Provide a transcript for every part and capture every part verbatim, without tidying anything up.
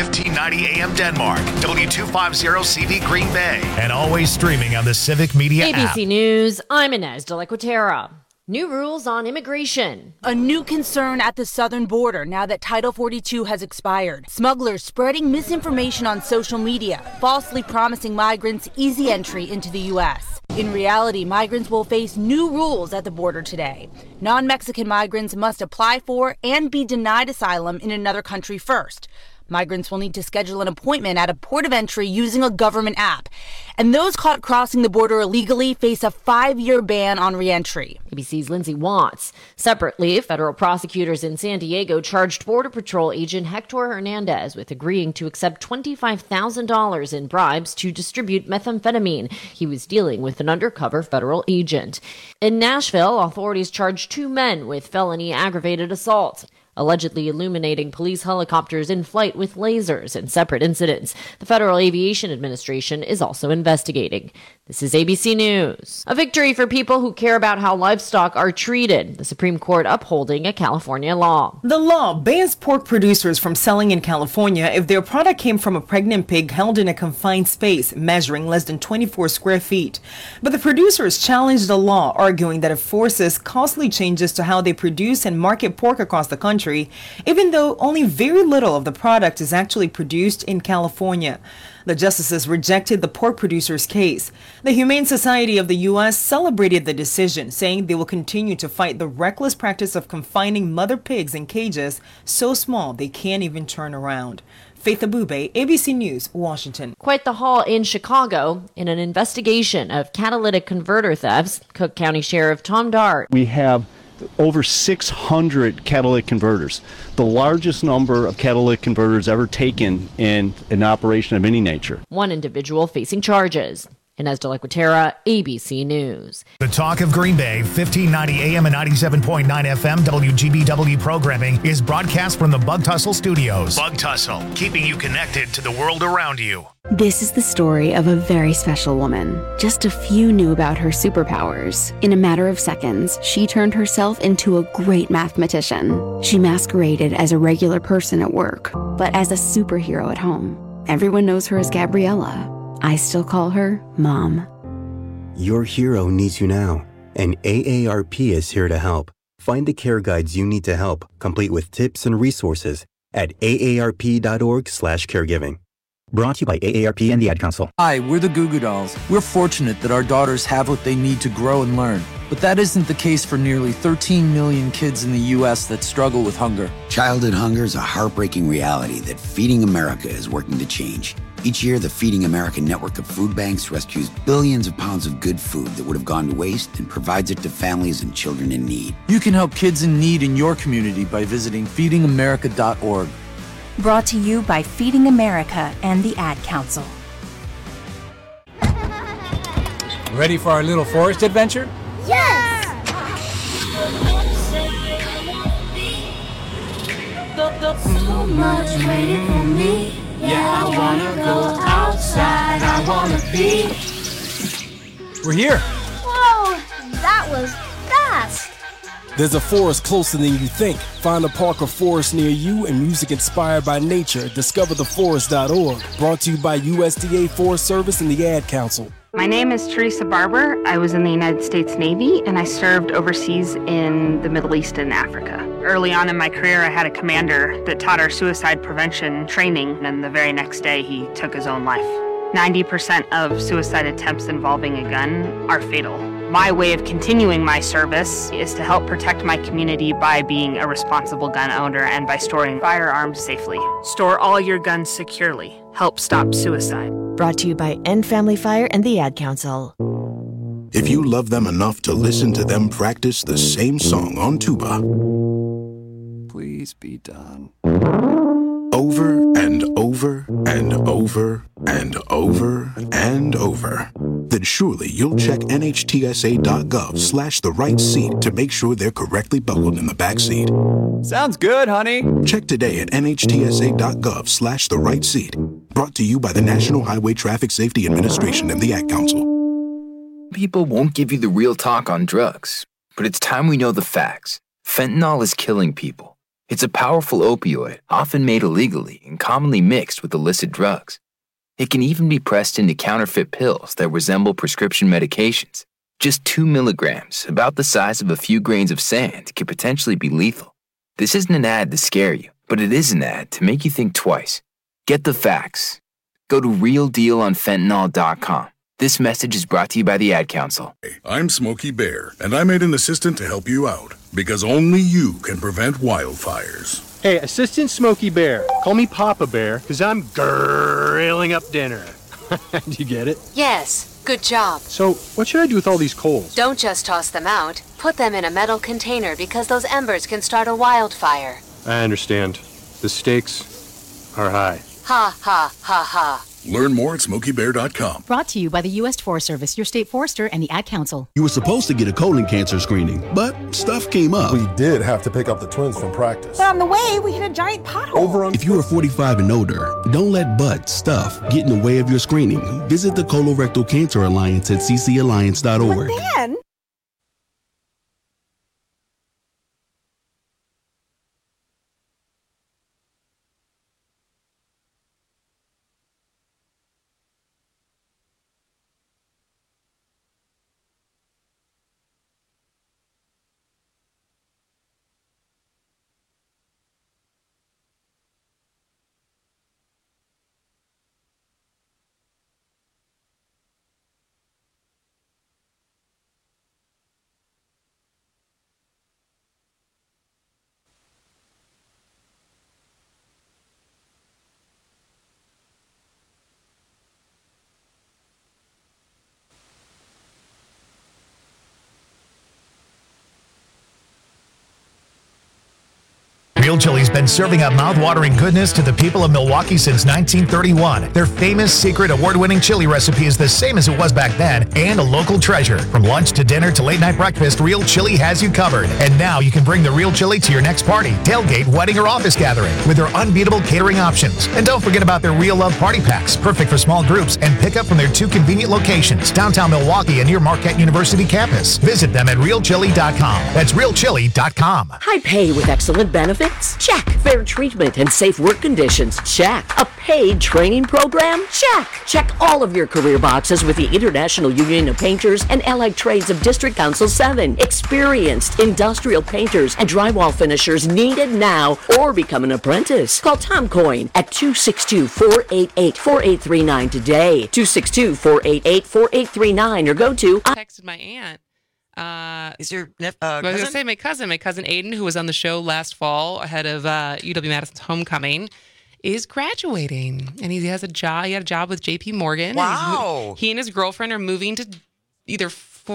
fifteen ninety A M Denmark, W two fifty C V Green Bay, and always streaming on the Civic Media app. A B C News, I'm Inez de la Quatera. New rules on immigration. A new concern at the southern border now that Title forty-two has expired. Smugglers spreading misinformation on social media, falsely promising migrants easy entry into the U S. In reality, migrants will face new rules at the border today. Non-Mexican migrants must apply for and be denied asylum in another country first. Migrants will need to schedule an appointment at a port of entry using a government app. And those caught crossing the border illegally face a five-year ban on reentry. A B C's Lindsay Watts. Separately, federal prosecutors in San Diego charged Border Patrol agent Hector Hernandez with agreeing to accept twenty-five thousand dollars in bribes to distribute methamphetamine. He was dealing with an undercover federal agent. In Nashville, authorities charged two men with felony aggravated assault, allegedly illuminating police helicopters in flight with lasers in separate incidents. The Federal Aviation Administration is also investigating. This is A B C News. A victory for people who care about how livestock are treated. The Supreme Court upholding a California law. The law bans pork producers from selling in California if their product came from a pregnant pig held in a confined space measuring less than twenty-four square feet. But the producers challenged the law, arguing that it forces costly changes to how they produce and market pork across the country, even though only very little of the product is actually produced in California. The justices rejected the pork producers' case. The Humane Society of the U S celebrated the decision, saying they will continue to fight the reckless practice of confining mother pigs in cages so small they can't even turn around. Faith Abube, A B C News, Washington. Quite the haul in Chicago. In an investigation of catalytic converter thefts, Cook County Sheriff Tom Dart. We have over six hundred catalytic converters, the largest number of catalytic converters ever taken in an operation of any nature. One individual facing charges. Inez de la Quatera, A B C News. The Talk of Green Bay, fifteen ninety A M and ninety-seven point nine F M W G B W programming is broadcast from the Bug Tussle Studios. Bug Tussle, keeping you connected to the world around you. This is the story of a very special woman. Just a few knew about her superpowers. In a matter of seconds, she turned herself into a great mathematician. She masqueraded as a regular person at work, but as a superhero at home. Everyone knows her as Gabriella. I still call her Mom. Your hero needs you now, and A A R P is here to help. Find the care guides you need to help, complete with tips and resources at A A R P dot org slash caregiving. Brought to you by A A R P and the Ad Council. Hi, we're the Goo Goo Dolls. We're fortunate that our daughters have what they need to grow and learn. But that isn't the case for nearly thirteen million kids in the U S that struggle with hunger. Childhood hunger is a heartbreaking reality that Feeding America is working to change. Each year, the Feeding America network of food banks rescues billions of pounds of good food that would have gone to waste and provides it to families and children in need. You can help kids in need in your community by visiting feeding america dot org. Brought to you by Feeding America and the Ad Council. Ready for our little forest adventure? Yes! So much waiting for me. Yeah, I wanna go outside. I wanna be. We're here. Whoa, that was fast. There's a forest closer than you think. Find a park or forest near you and music inspired by nature. discover the forest dot org. Brought to you by U S D A Forest Service and the Ad Council. My name is Teresa Barber. I was in the United States Navy and I served overseas in the Middle East and Africa. Early on in my career, I had a commander that taught our suicide prevention training, and the very next day he took his own life. ninety percent of suicide attempts involving a gun are fatal. My way of continuing my service is to help protect my community by being a responsible gun owner and by storing firearms safely. Store all your guns securely. Help stop suicide. Brought to you by End Family Fire and the Ad Council. If you love them enough to listen to them practice the same song on tuba, please be done. Over and over and over and over and over, then surely you'll check N H T S A dot gov slash the right seat to make sure they're correctly buckled in the back seat. Sounds good, honey. Check today at N H T S A dot gov slash the right seat. Brought to you by the National Highway Traffic Safety Administration and the Ad Council. People won't give you the real talk on drugs, but it's time we know the facts. Fentanyl is killing people. It's a powerful opioid, often made illegally and commonly mixed with illicit drugs. It can even be pressed into counterfeit pills that resemble prescription medications. Just two milligrams, about the size of a few grains of sand, could potentially be lethal. This isn't an ad to scare you, but it is an ad to make you think twice. Get the facts. Go to real deal on fentanyl dot com. This message is brought to you by the Ad Council. I'm Smokey Bear, and I made an assistant to help you out, because only you can prevent wildfires. Hey, Assistant Smokey Bear. Call me Papa Bear, because I'm grilling up dinner. Do you get it? Yes, good job. So, what should I do with all these coals? Don't just toss them out. Put them in a metal container because those embers can start a wildfire. I understand. The stakes are high. Ha, ha, ha, ha. Learn more at smokey bear dot com. Brought to you by the U S Forest Service, your state forester, and the Ad Council. You were supposed to get a colon cancer screening, but stuff came up. We did have to pick up the twins from practice. But on the way, we hit a giant pothole. Over on- If you are forty-five and older, don't let butt stuff get in the way of your screening. Visit the Colorectal Cancer Alliance at c c alliance dot org. But then... Real Chili's been serving up mouth-watering goodness to the people of Milwaukee since nineteen thirty-one. Their famous secret award-winning chili recipe is the same as it was back then and a local treasure. From lunch to dinner to late-night breakfast, Real Chili has you covered. And now you can bring the Real Chili to your next party, tailgate, wedding, or office gathering with their unbeatable catering options. And don't forget about their Real Love Party Packs, perfect for small groups, and pick up from their two convenient locations, downtown Milwaukee and near Marquette University campus. Visit them at real chili dot com. That's real chili dot com. High pay with excellent benefits? Check. Fair treatment and safe work conditions? Check. A paid training program? Check. Check all of your career boxes with the International Union of Painters and Allied Trades of District Council seven. Experienced industrial painters and drywall finishers needed now or become an apprentice. Call Tom Coyne at two six two, four eight eight, four eight three nine today. two six two, four eight eight, four eight three nine or go to... I texted my aunt. Uh, Is your nep- uh, I was cousin? going to say my cousin, my cousin Aiden, who was on the show last fall ahead of uh, U W-Madison's homecoming, is graduating, and he has a job. He had a job with J P Morgan. Wow! And he and his girlfriend are moving to either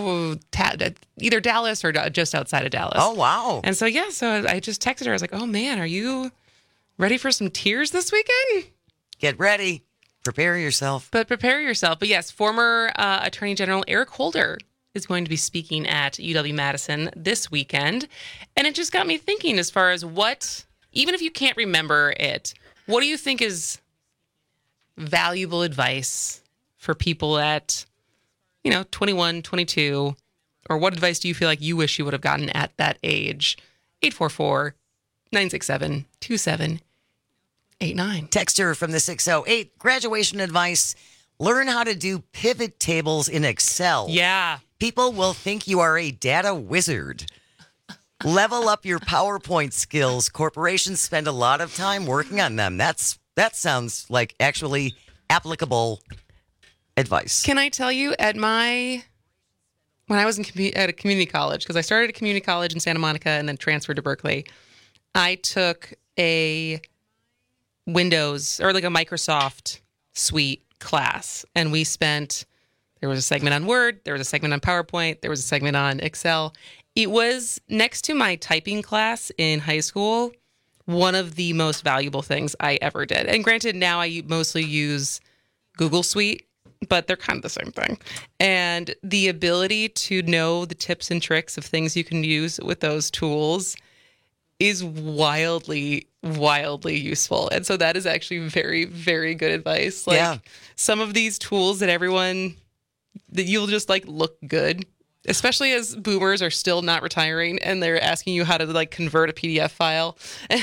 either Dallas or just outside of Dallas. Oh wow! And so yeah, so I just texted her. I was like, "Oh man, are you ready for some tears this weekend? Get ready, prepare yourself." But prepare yourself. But yes, former uh, Attorney General Eric Holder is going to be speaking at U W-Madison this weekend. And it just got me thinking as far as what, even if you can't remember it, what do you think is valuable advice for people at, you know, twenty-one, twenty-two, or what advice do you feel like you wish you would have gotten at that age? eight four four, nine six seven, two seven eight nine. Texter from the six oh eight, graduation advice, learn how to do pivot tables in Excel. Yeah. People will think you are a data wizard. Level up your PowerPoint skills. Corporations spend a lot of time working on them. That's that sounds like actually applicable advice. Can I tell you, at my when I was in commu- at a community college, because I started at community college in Santa Monica and then transferred to Berkeley, I took a Windows or like a Microsoft suite class, and we spent. There was a segment on Word. There was a segment on PowerPoint. There was a segment on Excel. It was, next to my typing class in high school, one of the most valuable things I ever did. And granted, now I mostly use Google Suite, but they're kind of the same thing. And the ability to know the tips and tricks of things you can use with those tools is wildly, wildly useful. And so that is actually very, very good advice. Like, yeah. Some of these tools that everyone... that you'll just like look good especially as boomers are still not retiring and they're asking you how to like convert a P D F file. And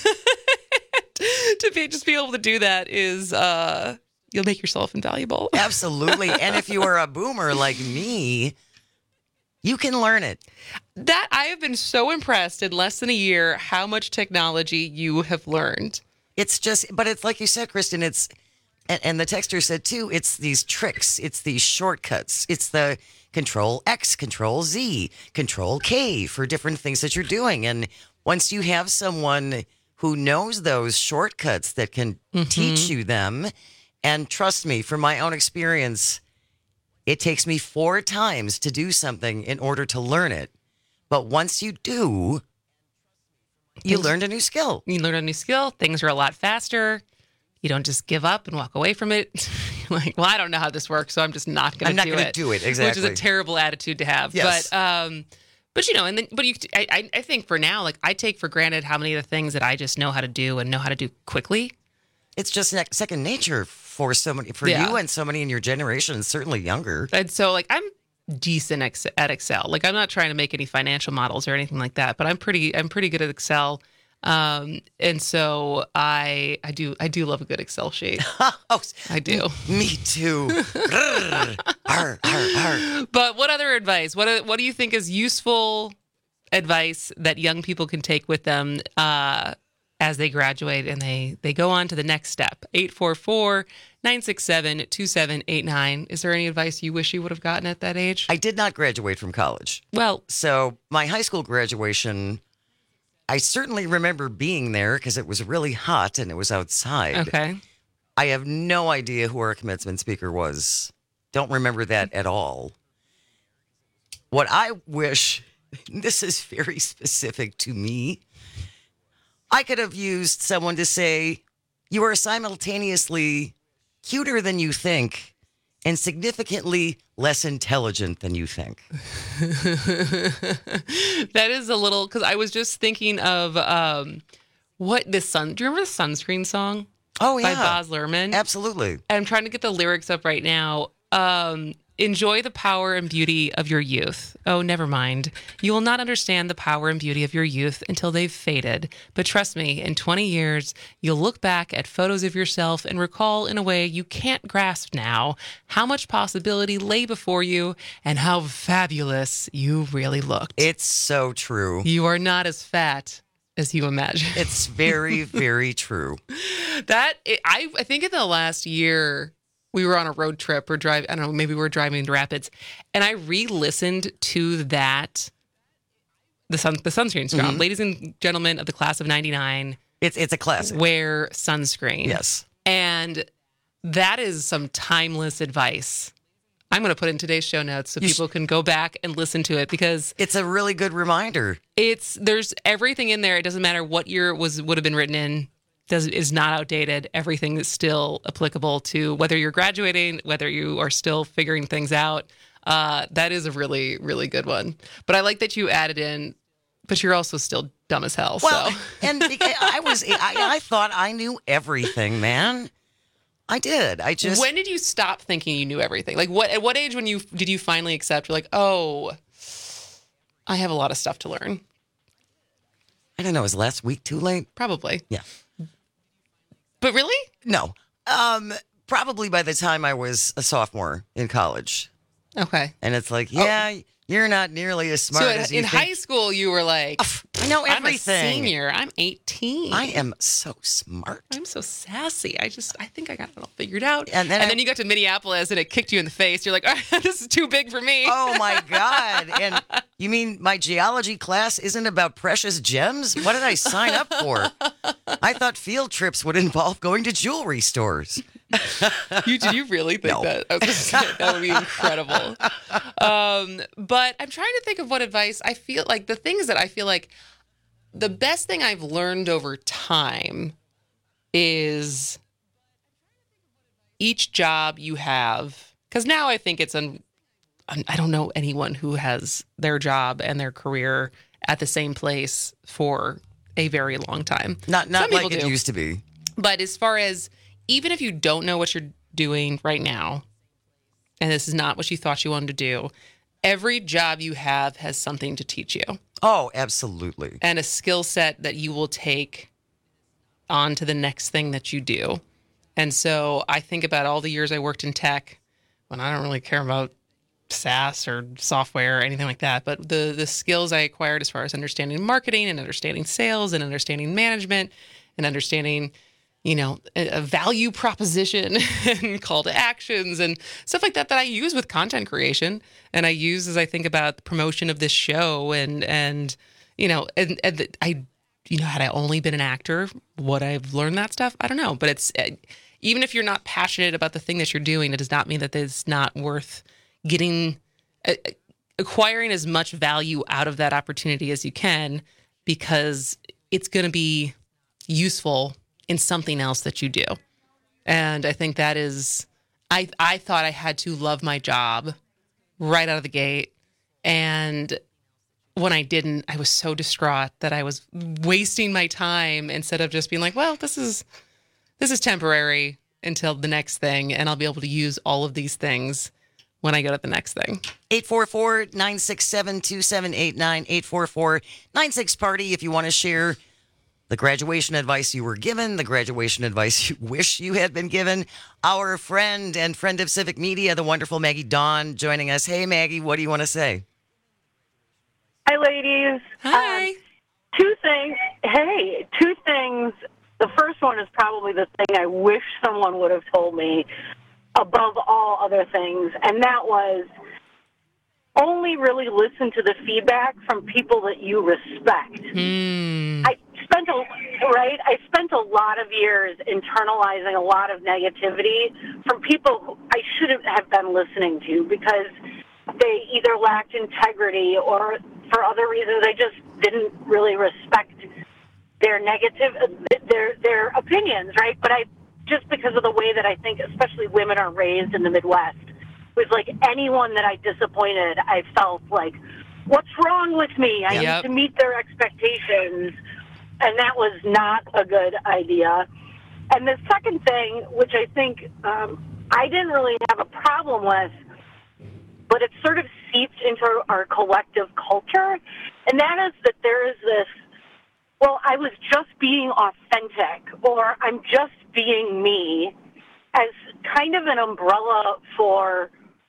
to be, just be able to do that is, uh, you'll make yourself invaluable. Absolutely. And if you are a boomer like me, you can learn it. That I have been so impressed in less than a year how much technology you have learned. It's just, but it's like you said, Kristen, it's, and, and the texter said too, it's these tricks, it's these shortcuts, it's the Control X, Control Z, Control K for different things that you're doing. And once you have someone who knows those shortcuts that can mm-hmm. teach you them, and trust me, from my own experience, it takes me four times to do something in order to learn it. But once you do, you Things, learned a new skill. You learn a new skill. Things are a lot faster. You don't just give up and walk away from it. Like, well, I don't know how this works, so I'm just not going to do it. I'm not going to do it, exactly. Which is a terrible attitude to have. Yes. But, um, but you know, and then, but you, I, I think for now, like I take for granted how many of the things that I just know how to do and know how to do quickly. It's just second nature for so many, for yeah. you and so many in your generation, certainly younger. And so, like, I'm decent at Excel. Like, I'm not trying to make any financial models or anything like that, but I'm pretty, I'm pretty good at Excel. Um, and so I, I do, I do love a good Excel sheet. Oh, I do. Me too. arr, arr, arr. But what other advice? What, what do you think is useful advice that young people can take with them, uh, as they graduate and they, they go on to the next step? eight four four, nine six seven, two seven eight nine. Is there any advice you wish you would have gotten at that age? I did not graduate from college. Well, so my high school graduation, I certainly remember being there because it was really hot and it was outside. Okay. I have no idea who our commencement speaker was. Don't remember that at all. What I wish, this is very specific to me, I could have used someone to say, you are simultaneously cuter than you think and significantly less intelligent than you think. That is a little, because I was just thinking of um, what this sun, do you remember the Sunscreen song? Oh, yeah. By Baz Luhrmann? Absolutely. And I'm trying to get the lyrics up right now. Um, Enjoy the power and beauty of your youth. Oh, never mind. You will not understand the power and beauty of your youth until they've faded. But trust me, in twenty years, you'll look back at photos of yourself and recall in a way you can't grasp now how much possibility lay before you and how fabulous you really looked. It's so true. You are not as fat as you imagine. It's very, very true. That, I, I think in the last year, we were on a road trip or drive. I don't know, maybe we were driving to Rapids, and I re-listened to that, the sun, the sunscreen song. Mm-hmm. Ladies and gentlemen of the class of ninety-nine. It's it's a classic. Wear sunscreen. Yes. And that is some timeless advice. I'm going to put it in today's show notes so you people sh- can go back and listen to it because it's a really good reminder. It's there's everything in there. It doesn't matter what year it was would have been written in. Does, is not outdated. Everything is still applicable to whether you're graduating, whether you are still figuring things out. Uh, that is a really, really good one. But I like that you added in, but you're also still dumb as hell. Well, so. and I was, I, I thought I knew everything, man. I did. I just. When did you stop thinking you knew everything? Like what? At what age when you did you finally accept? You're like, oh, I have a lot of stuff to learn. I don't know. Was last week too late? Probably. Yeah. But really? No. Um, probably by the time I was a sophomore in college. Okay. And it's like, yeah, oh. you're not nearly as smart so as you in think. hing school, you were like, I know everything. I'm a senior. I'm eighteen. I am so smart. I'm so sassy. I just, I think I got it all figured out. And then, and I, then you got to Minneapolis and it kicked you in the face. You're like, oh, this is too big for me. Oh my God. And you mean my geology class isn't about precious gems? What did I sign up for? I thought field trips would involve going to jewelry stores. you did you really think no. that? I was gonna say, that would be incredible. Um, but I'm trying to think of what advice I feel like the things that I feel like the best thing I've learned over time is each job you have. Because now I think it's an I don't know anyone who has their job and their career at the same place for a very long time. Not not Some like people it do. used to be. But as far as even if you don't know what you're doing right now, and this is not what you thought you wanted to do, every job you have has something to teach you. Oh, absolutely. And a skill set that you will take on to the next thing that you do. And so I think about all the years I worked in tech when I don't really care about SaaS or software or anything like that, but the the skills I acquired as far as understanding marketing and understanding sales and understanding management and understanding, you know, a, a value proposition and call to actions and stuff like that that I use with content creation and I use as I think about the promotion of this show and and you know and, and the, I you know had I only been an actor, would I've learned that stuff? I don't know, but it's even if you're not passionate about the thing that you're doing, it does not mean that it's not worth getting uh, acquiring as much value out of that opportunity as you can, because it's going to be useful in something else that you do. And I think that is, I, I thought I had to love my job right out of the gate. And when I didn't, I was so distraught that I was wasting my time instead of just being like, well, this is, this is temporary until the next thing. And I'll be able to use all of these things when I go to the next thing. eight four four, nine six seven, two seven eight nine, eight four four, nine six party if you want to share the graduation advice you were given, the graduation advice you wish you had been given. Our friend and friend of Civic Media, the wonderful Maggie Dawn, joining us. Hey, Maggie, what do you want to say? Hi, ladies. Hi. Um, two things. Hey, two things. The first one is probably the thing I wish someone would have told me above all other things, and that was only really listen to the feedback from people that you respect. Mm. I spent a right. I spent a lot of years internalizing a lot of negativity from people who I shouldn't have been listening to because they either lacked integrity or for other reasons I just didn't really respect their negative their their opinions. Right, but I. Just because of the way that I think, especially women are raised in the Midwest, was like anyone that I disappointed, I felt like, what's wrong with me? I Yep. need to meet their expectations. And that was not a good idea. And the second thing, which I think um, I didn't really have a problem with, but it sort of seeped into our collective culture, and that is that there is this, well, I was just being authentic, or I'm just being me, as kind of an umbrella for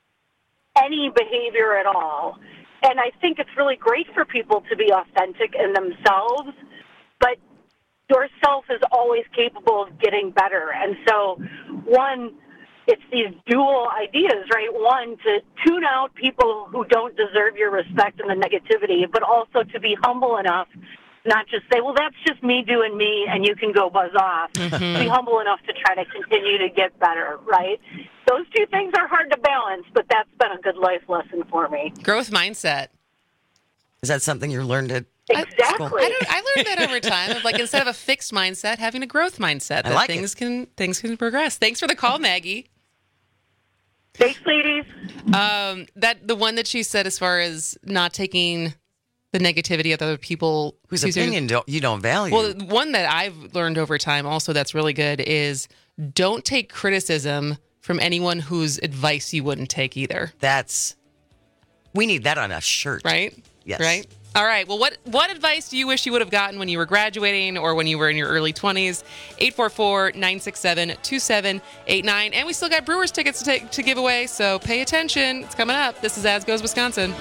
any behavior at all. And I think it's really great for people to be authentic in themselves, but yourself is always capable of getting better. And so, one, it's these dual ideas, right? One, to tune out people who don't deserve your respect and the negativity, but also to be humble enough not just say, well, that's just me doing me, and you can go buzz off. Mm-hmm. Be humble enough to try to continue to get better, right? Those two things are hard to balance, but that's been a good life lesson for me. Growth mindset. Is that something you learned at Exactly. I, don't, I learned that over time. Of like instead of a fixed mindset, having a growth mindset. That I like things it. can things can progress. Thanks for the call, Maggie. Thanks, ladies. Um, that the one that she said as far as not taking the negativity of other people Whose opinion don't, you don't value. Well, one that I've learned over time also that's really good is don't take criticism from anyone whose advice you wouldn't take either. That's, we need that on a shirt. Right? Yes. Right? All right. Well, what, what advice do you wish you would have gotten when you were graduating or when you were in your early twenties? eight four four, nine six seven, two seven eight nine. And we still got Brewers tickets to, take, to give away, so pay attention. It's coming up. This is As Goes Wisconsin.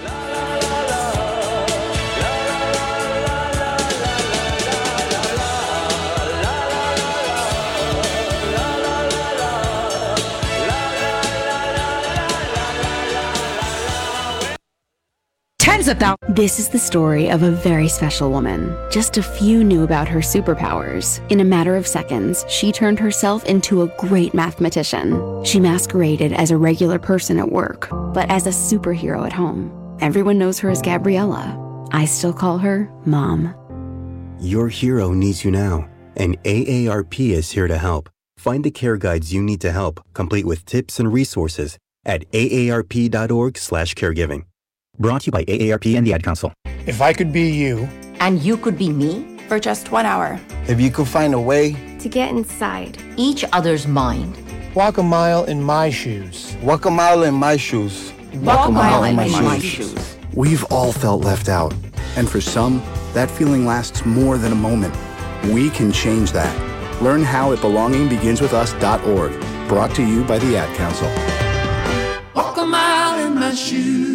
Tens of thousands. This is the story of a very special woman. Just a few knew about her superpowers. In a matter of seconds, she turned herself into a great mathematician. She masqueraded as a regular person at work, but as a superhero at home. Everyone knows her as Gabriella. I still call her Mom. Your hero needs you now, and A A R P is here to help. Find the care guides you need to help, complete with tips and resources at A A R P dot org slash caregiving. Brought to you by A A R P and the Ad Council. If I could be you. And you could be me? For just one hour. If you could find a way to get inside each other's mind. Walk a mile in my shoes. Walk a mile in my shoes. Walk a mile in my shoes. We've all felt left out. And for some, that feeling lasts more than a moment. We can change that. Learn how at belonging begins with us dot org. Brought to you by the Ad Council. Walk a mile in my shoes.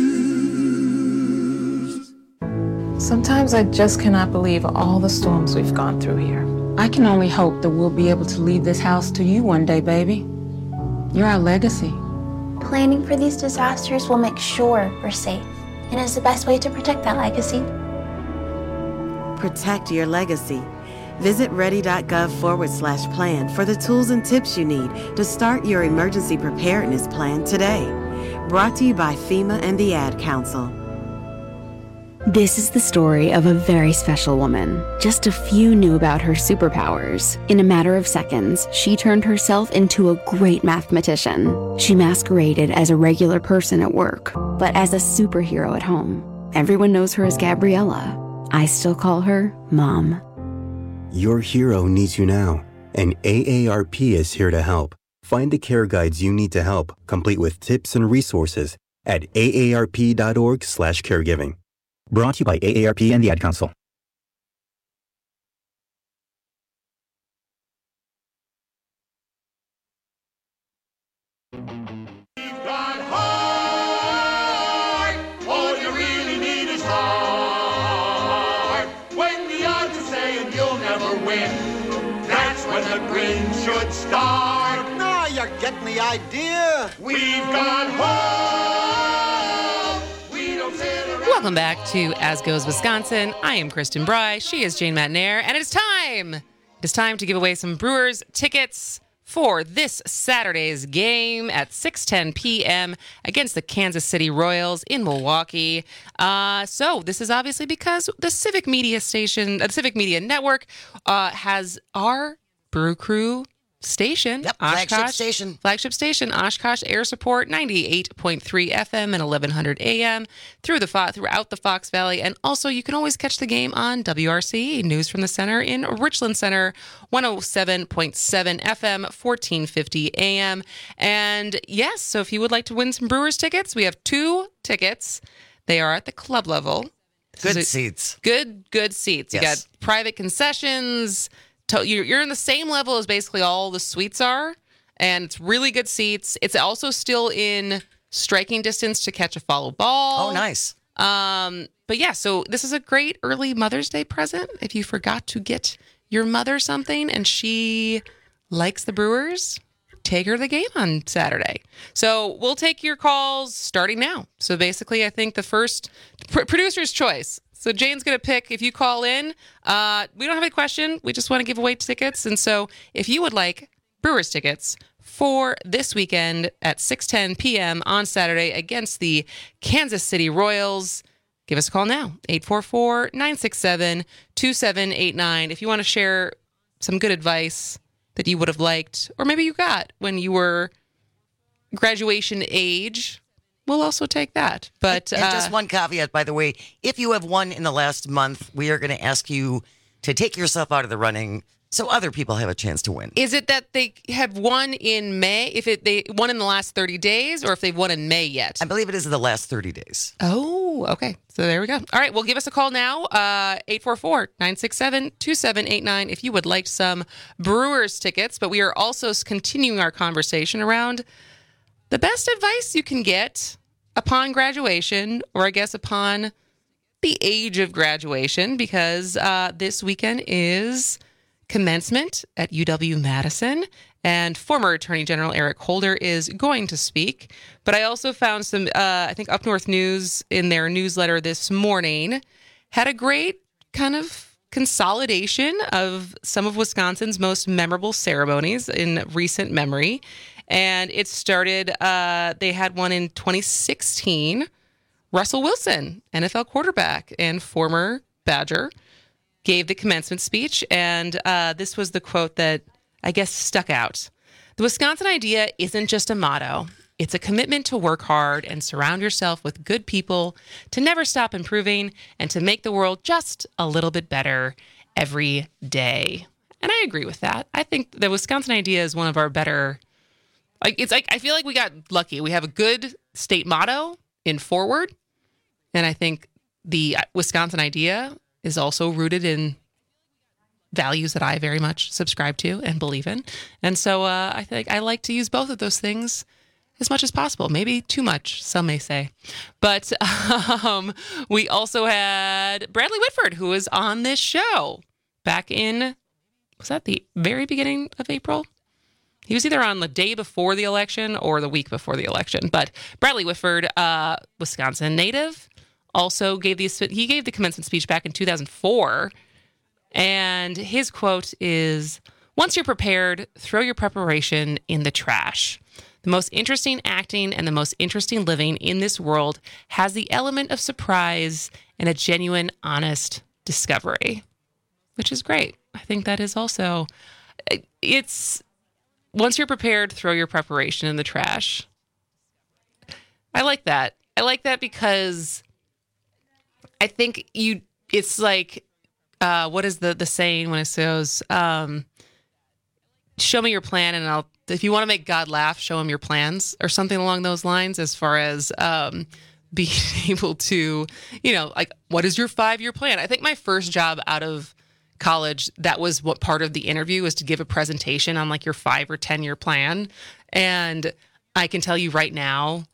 Sometimes I just cannot believe all the storms we've gone through here. I can only hope that we'll be able to leave this house to you one day, baby. You're our legacy. Planning for these disasters will make sure we're safe, and is the best way to protect that legacy. Protect your legacy. Visit ready.gov forward slash plan for the tools and tips you need to start your emergency preparedness plan today. Brought to you by FEMA and the Ad Council. This is the story of a very special woman. Just a few knew about her superpowers. In a matter of seconds, she turned herself into a great mathematician. She masqueraded as a regular person at work, but as a superhero at home. Everyone knows her as Gabriella. I still call her Mom. Your hero needs you now, and A A R P is here to help. Find the care guides you need to help, complete with tips and resources at A A R P dot org slash caregiving. Brought to you by A A R P and the Ad Council. All you really need is heart. When the odds are saying you'll never win, that's when the grin should start. Now you're getting the idea. We've got hope. We don't sit around. Welcome back to As Goes Wisconsin. I am Kristen Bry. She is Jane Matnair. And it's time. It is time to give away some Brewers tickets for this Saturday's game at six ten p.m. against the Kansas City Royals in Milwaukee. Uh, so this is obviously because the Civic Media Station, uh, the Civic Media Network, uh, has our Brew Crew station. Yep, flagship station. Flagship station, Oshkosh Air Support, ninety-eight point three F M and eleven hundred A M through the fo- throughout the Fox Valley. And also, you can always catch the game on W R C E, News from the Center in Richland Center, one oh seven point seven F M, fourteen fifty A M. And yes, so if you would like to win some Brewers tickets, we have two tickets. They are at the club level. Good seats. Good, good seats. You Yes. got private concessions. To, you're, you're in the same level as basically all the suites are, and it's really good seats. It's also still in striking distance to catch a foul ball. Oh, nice. Um, but yeah, so this is a great early Mother's Day present. If you forgot to get your mother something and she likes the Brewers, take her to the game on Saturday. So we'll take your calls starting now. So basically, I think the first pr- producer's choice. So Jane's going to pick, if you call in, uh, we don't have a question. We just want to give away tickets. And so if you would like Brewers tickets for this weekend at six ten p.m. on Saturday against the Kansas City Royals, give us a call now, eight four four, nine six seven, two seven eight nine. If you want to share some good advice that you would have liked, or maybe you got when you were graduation age, we'll also take that. But and uh, just one caveat, by the way, if you have won in the last month, we are going to ask you to take yourself out of the running so other people have a chance to win. is it that they have won in May? If it they won in the last thirty days, or if they've won in May yet? I believe it is in the last thirty days. Oh, okay. So there we go. All right. Well, give us a call now, uh, eight four four, nine six seven, two seven eight nine, if you would like some Brewers tickets. But we are also continuing our conversation around the best advice you can get upon graduation, or I guess upon the age of graduation, because uh, this weekend is commencement at U W-Madison, and former Attorney General Eric Holder is going to speak. But I also found some, uh, I think Up North News in their newsletter this morning had a great kind of consolidation of some of Wisconsin's most memorable ceremonies in recent memory. And it started, uh, they had one in twenty sixteen. Russell Wilson, N F L quarterback and former Badger, gave the commencement speech. And uh, this was the quote that I guess stuck out. The Wisconsin idea isn't just a motto. It's a commitment to work hard and surround yourself with good people, to never stop improving, and to make the world just a little bit better every day. And I agree with that. I think the Wisconsin idea is one of our better... Like it's like I feel like we got lucky. We have a good state motto, in Forward. And I think the Wisconsin idea is also rooted in values that I very much subscribe to and believe in. And so uh, I think I like to use both of those things as much as possible. Maybe too much, some may say. But um, we also had Bradley Whitford, who was on this show back in, was that the very beginning of April? He was either on the day before the election or the week before the election. But Bradley Whitford, uh, Wisconsin native, also gave the, he gave the commencement speech back in two thousand four. And his quote is, "Once you're prepared, throw your preparation in the trash. The most interesting acting and the most interesting living in this world has the element of surprise and a genuine, honest discovery," which is great. I think that is also, it's, once you're prepared, throw your preparation in the trash. I like that. I like that because I think you, it's like, uh, what is the, the saying when it says, um, show me your plan and I'll, if you want to make God laugh, show him your plans, or something along those lines, as far as um, being able to, you know, like, what is your five-year plan? I think my first job out of college, that was what part of the interview was, to give a presentation on like your five or ten-year plan. And I can tell you right now,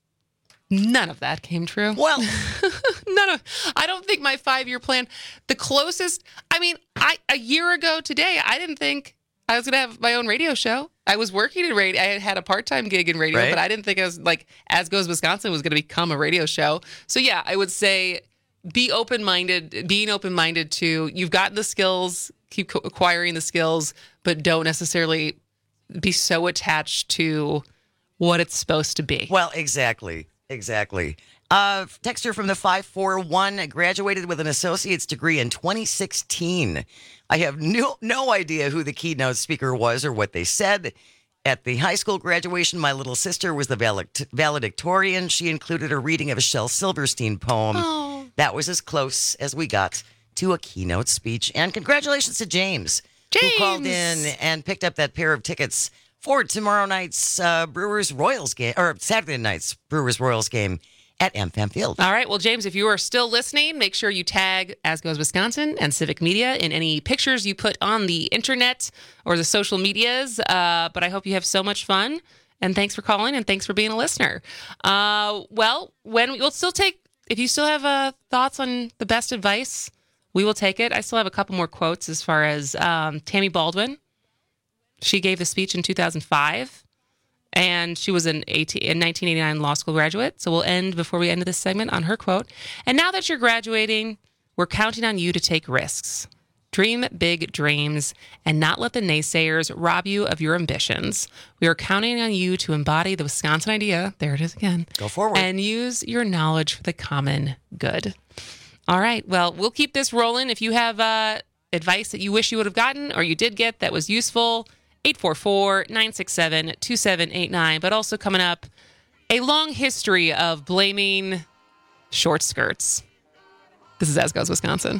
none of that came true. Well, none of, I don't think my five-year plan, the closest, I mean, I a year ago today, I didn't think I was going to have my own radio show. I was working in radio. I had had a part-time gig in radio, right. but I didn't think I was like, As Goes Wisconsin was going to become a radio show. So yeah, I would say be open-minded, being open-minded to, you've got the skills, keep co- acquiring the skills, but don't necessarily be so attached to what it's supposed to be. Well, exactly. Exactly. Uh, texter from the five four one graduated with an associate's degree in twenty sixteen. I have no, no idea who the keynote speaker was or what they said. At the high school graduation, my little sister was the valedict- valedictorian. She included a reading of a Shel Silverstein poem. Oh. That was as close as we got to a keynote speech. And congratulations to James, James, who called in and picked up that pair of tickets for tomorrow night's uh, Brewers Royals game, or Saturday night's Brewers Royals game at M FAM Field. All right. Well, James, if you are still listening, make sure you tag As Goes Wisconsin and Civic Media in any pictures you put on the internet or the social medias. Uh, but I hope you have so much fun. And thanks for calling, and thanks for being a listener. Uh, well, when we, we'll still take, if you still have uh, thoughts on the best advice, we will take it. I still have a couple more quotes as far as um, Tammy Baldwin. She gave the speech in two thousand five. And she was an nineteen eighty-nine law school graduate. So we'll end, before we end this segment, on her quote. "And now that you're graduating, we're counting on you to take risks. Dream big dreams and not let the naysayers rob you of your ambitions. We are counting on you to embody the Wisconsin idea," there it is again, "go forward, and use your knowledge for the common good." All right. Well, we'll keep this rolling. If you have uh, advice that you wish you would have gotten or you did get that was useful, eight four four, nine six seven, two seven eight nine. But also coming up, a long history of blaming short skirts. This is As Goes Wisconsin.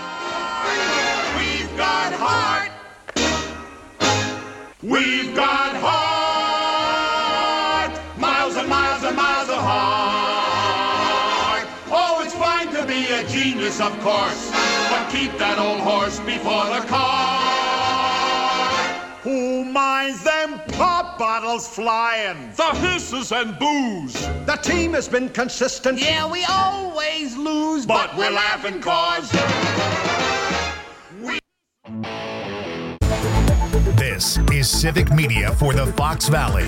We've got heart. We've got heart. Miles and miles and miles of heart. Oh, it's fine to be a genius, of course, but keep that old horse before the cart. Who minds them pop bottles flying? The hisses and booze. The team has been consistent. Yeah, we always lose, but, but we're laughing cause we... This is Civic Media for the Fox Valley.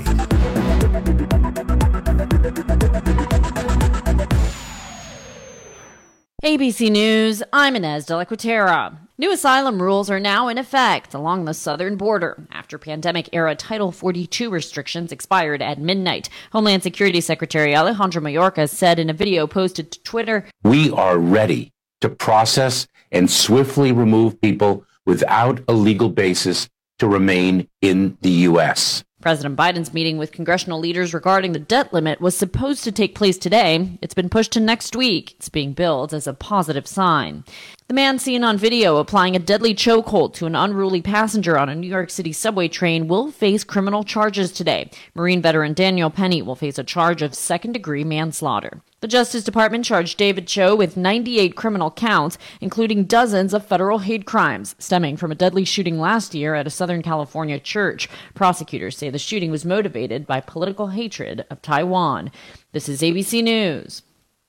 A B C News, I'm Inez de la Quatera. New asylum rules are now in effect along the southern border after pandemic-era Title forty-two restrictions expired at midnight. Homeland Security Secretary Alejandro Mayorkas said in a video posted to Twitter, "We are ready to process and swiftly remove people without a legal basis to remain in the U S" President Biden's meeting with congressional leaders regarding the debt limit was supposed to take place today. It's been pushed to next week. It's being billed as a positive sign. The man seen on video applying a deadly chokehold to an unruly passenger on a New York City subway train will face criminal charges today. Marine veteran Daniel Penny will face a charge of second-degree manslaughter. The Justice Department charged David Cho with ninety-eight criminal counts, including dozens of federal hate crimes, stemming from a deadly shooting last year at a Southern California church. Prosecutors say the shooting was motivated by political hatred of Taiwan. This is A B C News.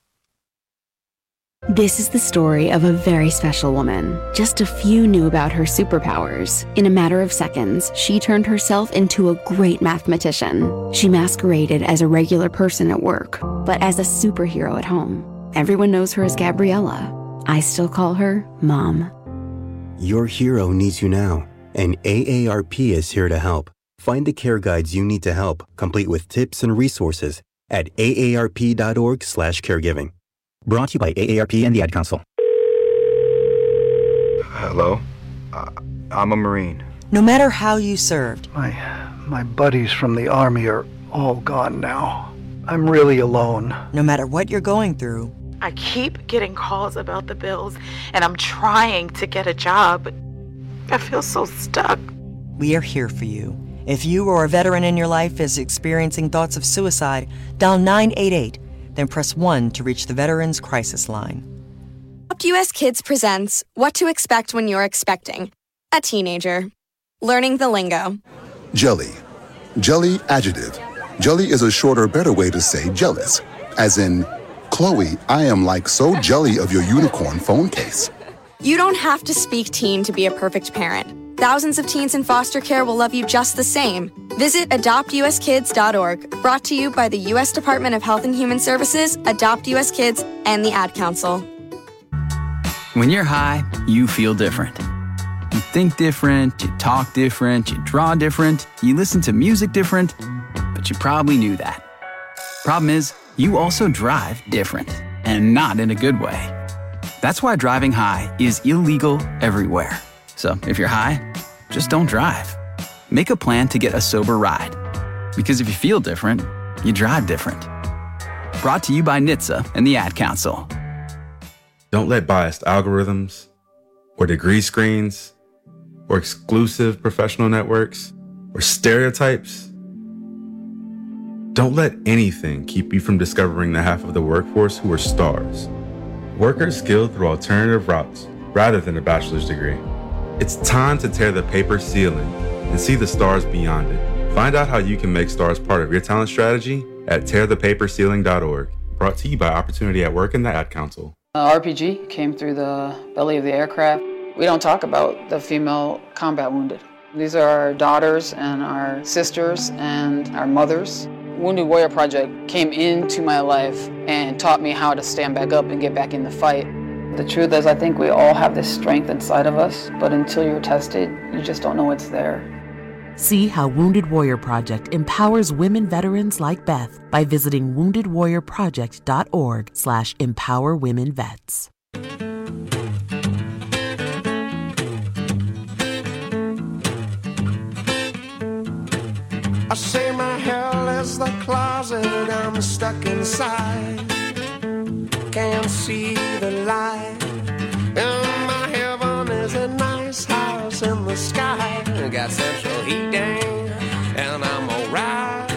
This is the story of a very special woman. Just a few knew about her superpowers. In a matter of seconds, she turned herself into a great mathematician. She masqueraded as a regular person at work, but as a superhero at home. Everyone knows her as Gabriella. I still call her Mom. Your hero needs you now, and A A R P is here to help. Find the care guides you need to help, complete with tips and resources at A A R P dot org slash caregiving. Brought to you by A A R P and the Ad Council. Hello? Uh, I'm a Marine. No matter how you served. My, my buddies from the Army are all gone now. I'm really alone. No matter what you're going through. I keep getting calls about the bills, and I'm trying to get a job, but I feel so stuck. We are here for you. If you or a veteran in your life is experiencing thoughts of suicide, dial nine eight eight. Then press one to reach the Veterans Crisis Line. Adopt U S Kids presents What to Expect When You're Expecting a Teenager. Learning the lingo. Jelly. Jelly adjective. Jelly is a shorter, better way to say jealous. As in, Chloe, I am like so jelly of your unicorn phone case. You don't have to speak teen to be a perfect parent. Thousands of teens in foster care will love you just the same. Visit adopt U S kids dot org, brought to you by the U S Department of Health and Human Services, Adopt U S Kids, and the Ad Council. When you're high, you feel different. You think different, you talk different, you draw different, you listen to music different, but you probably knew that. Problem is, you also drive different, and not in a good way. That's why driving high is illegal everywhere. So if you're high, just don't drive. Make a plan to get a sober ride. Because if you feel different, you drive different. Brought to you by N H T S A and the Ad Council. Don't let biased algorithms, or degree screens, or exclusive professional networks, or stereotypes. Don't let anything keep you from discovering the half of the workforce who are stars. Workers skilled through alternative routes rather than a bachelor's degree. It's time to tear the paper ceiling and see the stars beyond it. Find out how you can make stars part of your talent strategy at tear the paper ceiling dot org. Brought to you by Opportunity at Work and the Ad Council. Uh, R P G came through the belly of the aircraft. We don't talk about the female combat wounded. These are our daughters and our sisters and our mothers. Wounded Warrior Project came into my life and taught me how to stand back up and get back in the fight. The truth is, I think we all have this strength inside of us, but until you're tested, you just don't know it's there. See how Wounded Warrior Project empowers women veterans like Beth by visiting wounded warrior project dot org slash empower women vets. I say my hell is the closet I'm stuck inside. Can't see the light. And my heaven is a nice house in the sky. Got central heating, and I'm alright.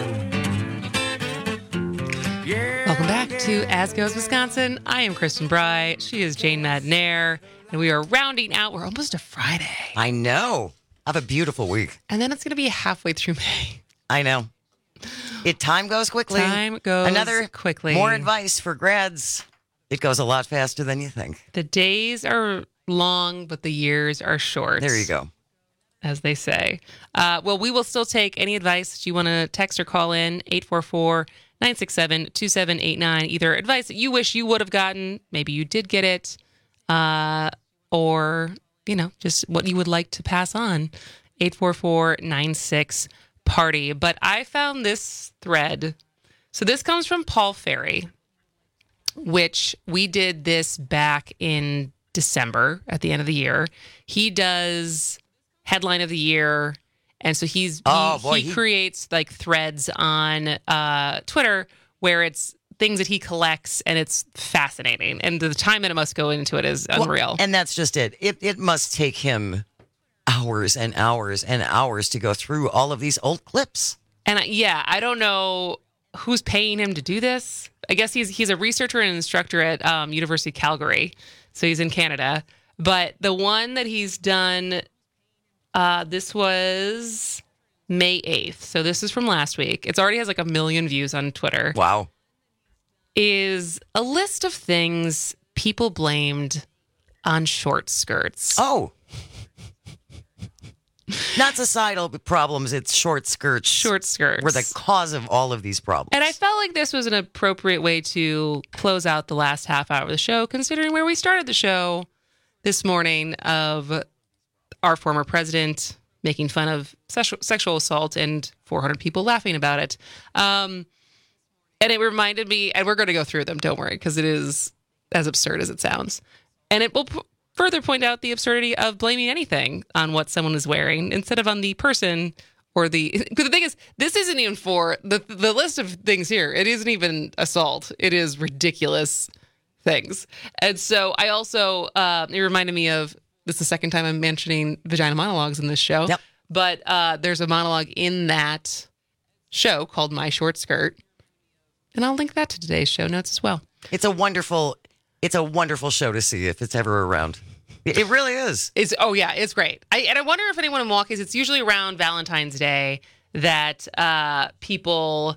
Yeah. Welcome back to As Goes Wisconsin. I am Kristen Bry. She is Jane Madnair. And we are rounding out. We're almost to Friday. I know. Have a beautiful week. And then it's going to be halfway through May. I know. It time goes quickly. Time goes Another quickly. More advice for grads. It goes a lot faster than you think. The days are long, but the years are short. There you go. As they say. Uh, well, we will still take any advice that you want to text or call in, eight four four, nine six seven, two seven eight nine. Either advice that you wish you would have gotten, maybe you did get it, uh, or, you know, just what you would like to pass on. eight four four, nine six, party. But I found this thread. So this comes from Paul Ferry, which we did this back in December at the end of the year. He does headline of the year. And so he's oh, he, boy, he he... creates like threads on uh, Twitter where it's things that he collects, and it's fascinating. And the time that it must go into it is unreal. Well, and that's just it. It it must take him hours and hours and hours to go through all of these old clips. And I, yeah, I don't know who's paying him to do this. I guess he's he's a researcher and instructor at um, University of Calgary, so he's in Canada. But the one that he's done, uh, this was May eighth. So this is from last week. It's already has like a million views on Twitter. Wow. Is a list of things people blamed on short skirts. Oh. Not societal problems, it's short skirts. Short skirts. Were the cause of all of these problems. And I felt like this was an appropriate way to close out the last half hour of the show, considering where we started the show this morning of our former president making fun of sexual, sexual assault and four hundred people laughing about it. Um, and it reminded me, and we're going to go through them, don't worry, because it is as absurd as it sounds. And it will p- further point out the absurdity of blaming anything on what someone is wearing instead of on the person or the... Because the thing is, this isn't even for... The, the list of things here, it isn't even assault. It is ridiculous things. And so I also... Uh, it reminded me of... This is the second time I'm mentioning vagina monologues in this show. Yep. But uh, there's a monologue in that show called My Short Skirt. And I'll link that to today's show notes as well. It's a wonderful... It's a wonderful show to see if it's ever around. It really is. It's oh yeah, it's great. I, and I wonder if anyone in Milwaukee, it's usually around Valentine's Day that uh, people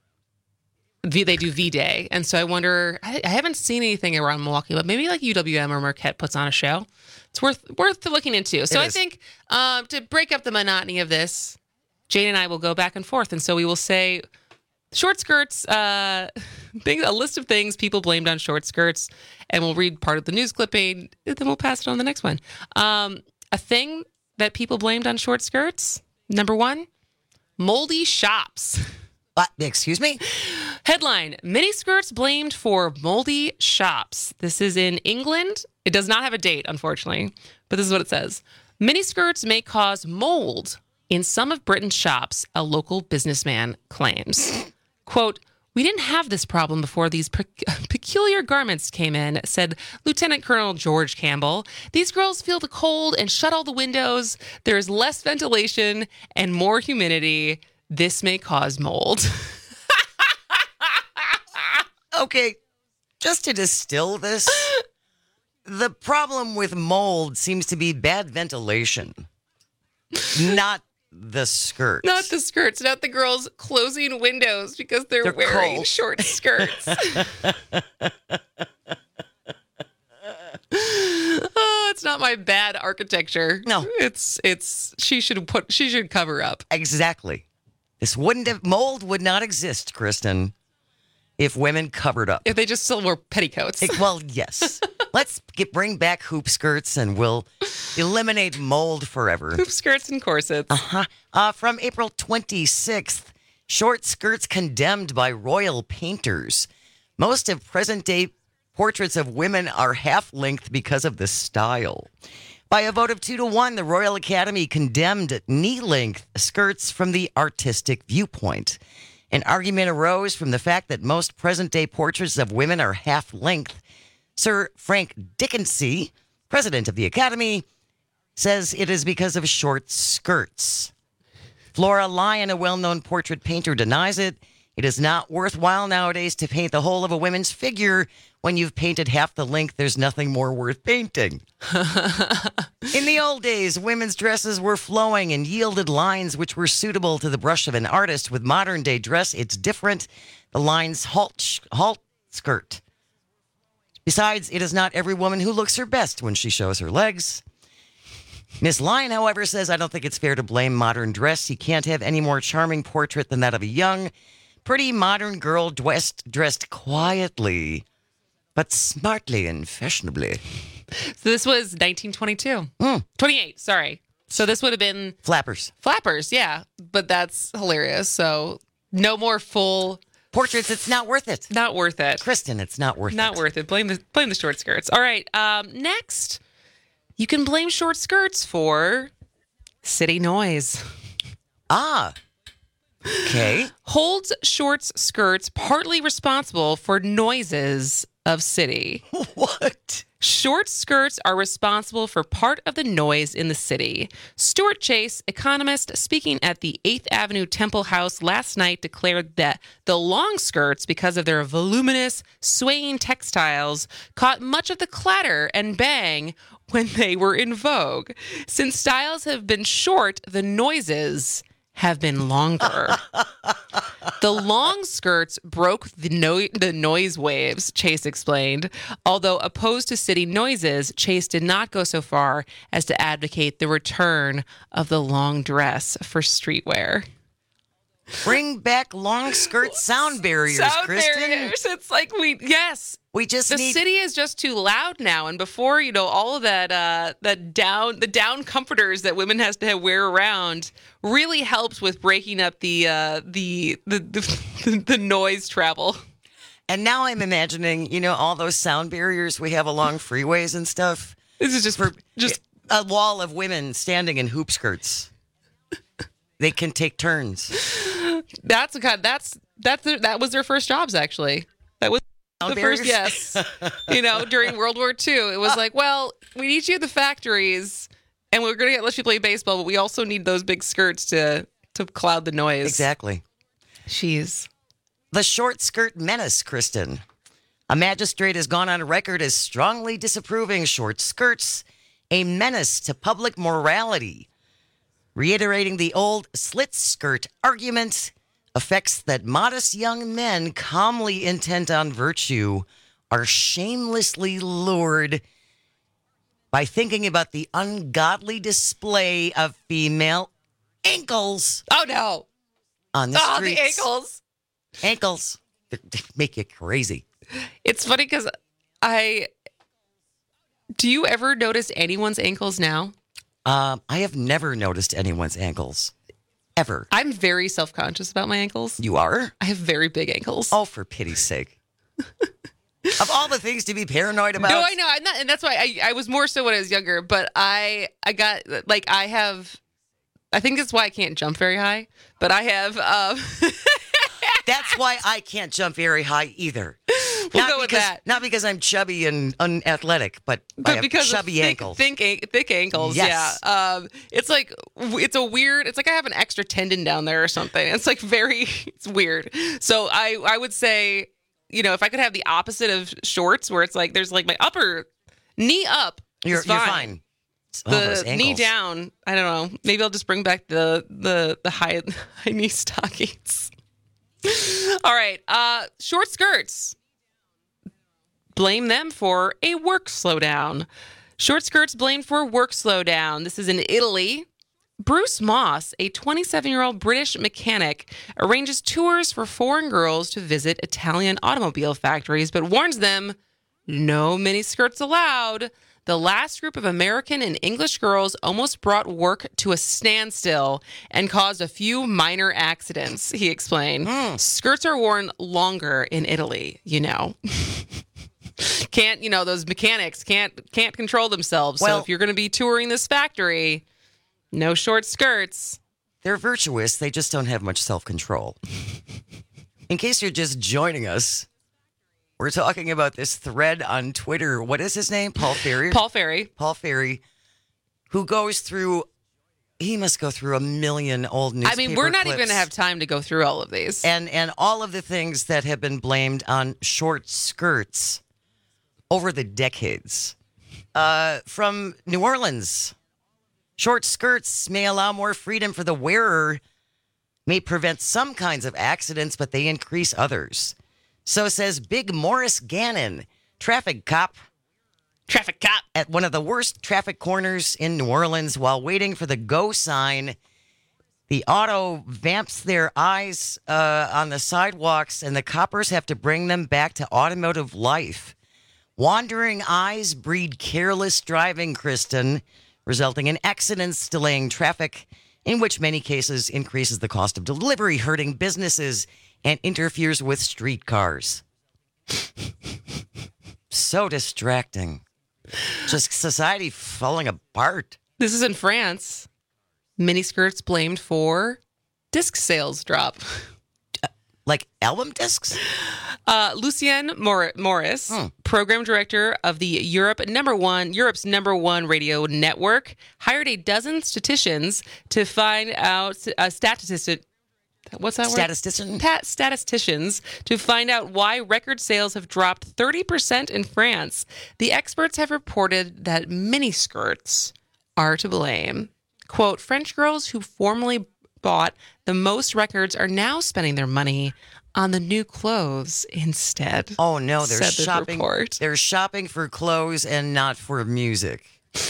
they do V-Day, and so I wonder. I, I haven't seen anything around Milwaukee, but maybe like U W M or Marquette puts on a show. It's worth worth looking into. So I think um, to break up the monotony of this, Jane and I will go back and forth, and so we will say. Short skirts, uh, things, a list of things people blamed on short skirts, and we'll read part of the news clipping, and then we'll pass it on to the next one. Um, a thing that people blamed on short skirts, number one, moldy shops. What? Excuse me? Headline, miniskirts blamed for moldy shops. This is in England. It does not have a date, unfortunately, but this is what it says. Miniskirts may cause mold in some of Britain's shops, a local businessman claims. Quote, we didn't have this problem before these pe- peculiar garments came in, said Lieutenant Colonel George Campbell. These girls feel the cold and shut all the windows. There is less ventilation and more humidity. This may cause mold. Okay, just to distill this, the problem with mold seems to be bad ventilation, not the skirts. Not the skirts, not the girls closing windows because they're, They're wearing cold. short skirts. Oh, it's not my bad architecture. No. It's it's she should put she should cover up. Exactly. This wouldn't have mold would not exist, Kristen, if women covered up. If they just still wore petticoats. It- well, yes. Let's get bring back hoop skirts and we'll eliminate mold forever. Hoop skirts and corsets. Uh-huh. Uh, from April twenty-sixth, short skirts condemned by royal painters. Most of present-day portraits of women are half-length because of the style. By a vote of two to one, the Royal Academy condemned knee-length skirts from the artistic viewpoint. An argument arose from the fact that most present-day portraits of women are half-length. Sir Frank Dickinsey, president of the Academy, says it is because of short skirts. Flora Lyon, a well-known portrait painter, denies it. It is not worthwhile nowadays to paint the whole of a woman's figure. When you've painted half the length, there's nothing more worth painting. In the old days, women's dresses were flowing and yielded lines which were suitable to the brush of an artist. With modern-day dress, it's different. The lines halt, halt skirt. Besides, it is not every woman who looks her best when she shows her legs. Miss Lyon, however, says, I don't think it's fair to blame modern dress. You can't have any more charming portrait than that of a young, pretty modern girl dressed, dressed quietly, but smartly and fashionably. So this was nineteen twenty-two. Mm. twenty-eight, sorry. So this would have been... Flappers. Flappers, yeah. But that's hilarious. So no more full... Portraits, it's not worth it. Not worth it. Kristen, it's not worth Not it. worth it. Blame the blame the short skirts. All right. Um, next, you can blame short skirts for city noise. Ah. Okay. Holds short skirts partly responsible for noises of city. What? Short skirts are responsible for part of the noise in the city. Stuart Chase, economist, speaking at the eighth Avenue Temple House last night, declared that the long skirts, because of their voluminous, swaying textiles, caught much of the clatter and bang when they were in vogue. Since styles have been short, the noises have been longer. The long skirts broke the, no- the noise waves, Chase explained. Although opposed to city noises, Chase did not go so far as to advocate the return of the long dress for streetwear. Bring back long skirt sound barriers, Sound Kristen. barriers. It's like we, yes. We just the need... city is just too loud now, and before, you know, all of that, uh, that down, the down comforters that women has to have wear around really helps with breaking up the, uh, the, the, the, the noise travel. And now I'm imagining, you know, all those sound barriers we have along freeways and stuff. This is just for just a wall of women standing in hoop skirts. They can take turns. That's a kind. That's that's their, that was their first jobs actually. That was Sound the barriers? first. Yes, you know, during World War Two, it was like, well, we need you at the factories, and we're going to get let you play baseball, but we also need those big skirts to to cloud the noise. Exactly. Jeez. The short skirt menace, Kristen. A magistrate has gone on record as strongly disapproving short skirts, a menace to public morality. Reiterating the old slit skirt argument, affects that modest young men calmly intent on virtue are shamelessly lured by thinking about the ungodly display of female ankles. Oh, no. On the oh, streets. the ankles. Ankles. They make you crazy. It's funny because I... Do you ever notice anyone's ankles now? Um, I have never noticed anyone's ankles. Ever. I'm very self-conscious about my ankles. You are? I have very big ankles. Oh, for pity's sake. Of all the things to be paranoid about. No, I know. I'm not, and that's why I, I was more so when I was younger. But I I got, like, I have, I think that's why I can't jump very high. But I have. Um, That's why I can't jump very high either. We'll not go with because, that. Not because I'm chubby and unathletic, but, but I have because chubby of thick, ankles. Thick, thick ankles, Yes. yeah. Um, it's like, it's a weird, it's like I have an extra tendon down there or something. It's like very, it's weird. So I, I would say, you know, if I could have the opposite of shorts where it's like, there's like my upper knee up. You're, is you're fine. fine. Oh, The those knee ankles. down, I don't know. Maybe I'll just bring back the the the high high knee stockings. All right, uh, short skirts. Blame them for a work slowdown. Short skirts blamed for work slowdown. This is in Italy. Bruce Moss, a twenty-seven-year-old British mechanic, arranges tours for foreign girls to visit Italian automobile factories, but warns them, no miniskirts allowed. The last group of American and English girls almost brought work to a standstill and caused a few minor accidents, he explained. Mm. Skirts are worn longer in Italy, you know. Can't, you know, those mechanics can't can't control themselves. Well- so if you're going to be touring this factory, no short skirts. They're virtuous. They just don't have much self-control. In case you're just joining us, we're talking about this thread on Twitter. What is his name? Paul Ferry? Paul Ferry. Paul Ferry, who goes through, he must go through a million old newspaper I mean, we're not clips. even going to have time to go through all of these. And, and all of the things that have been blamed on short skirts over the decades. Uh, from New Orleans, short skirts may allow more freedom for the wearer, may prevent some kinds of accidents, but they increase others. So says Big Morris Gannon, traffic cop. Traffic cop. At one of the worst traffic corners in New Orleans while waiting for the go sign. The auto vamps their eyes uh, on the sidewalks, and the coppers have to bring them back to automotive life. Wandering eyes breed careless driving, Kristen, resulting in accidents, delaying traffic, in which many cases increases the cost of delivery, hurting businesses, and interferes with streetcars. So distracting. Just society falling apart. This is in France. Miniskirts blamed for disc sales drop. Like album discs? Uh, Lucien Mor- Morris, Hmm. program director of the Europe number one Europe's number one radio network, hired a dozen statisticians to find out uh, statistic. What's that word? Statistician? Ta- statisticians to find out why record sales have dropped thirty percent in France. The experts have reported that miniskirts are to blame. Quote, French girls who formerly bought the most records are now spending their money on the new clothes instead. Oh no, they're said the shopping. report. They're shopping for clothes and not for music.